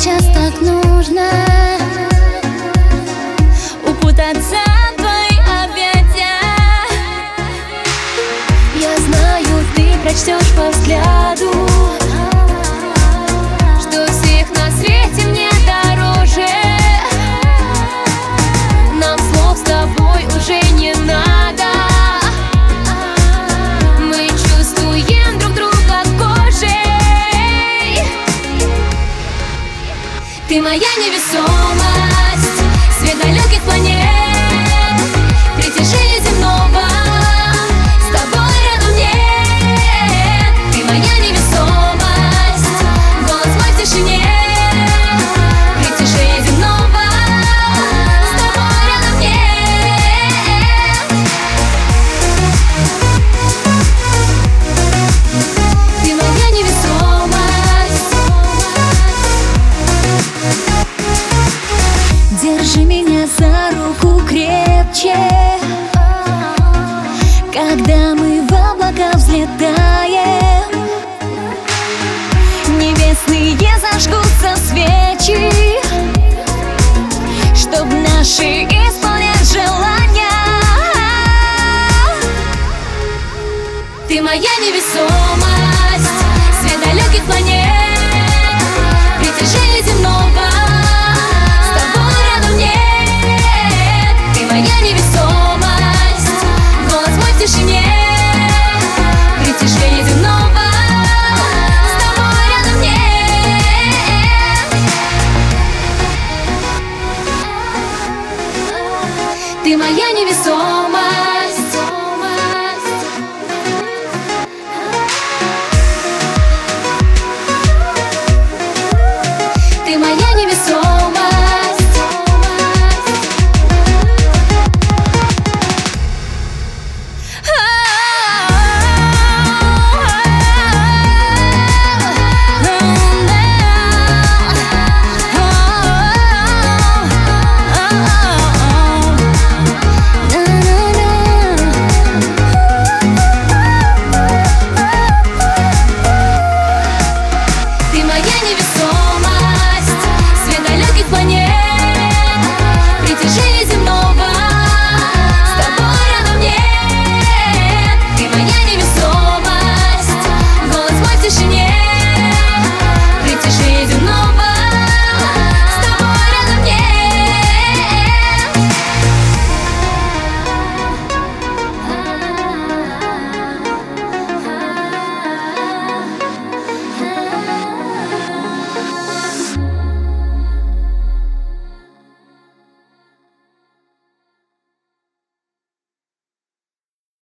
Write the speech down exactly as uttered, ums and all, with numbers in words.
сейчас так нужно укутаться в твои объятия. Я знаю, ты прочтешь по взгляду, что всех на свете мне дороже. Нам слов с тобой уже не надо. Мы чувствуем друг друга кожей. Ты моя невесомость, свет далеких планет, притяжение земного, с тобой рядом нет. Ты моя невесомость, голос мой в тишине, притяжение земного, с тобой рядом нет. Ты моя невесомость. Держи меня за руку крепче, когда мы в облака взлетаем. Небесные зажгутся свечи, чтоб наши исполнять желания. Ты моя невесомость, свет далеких планет.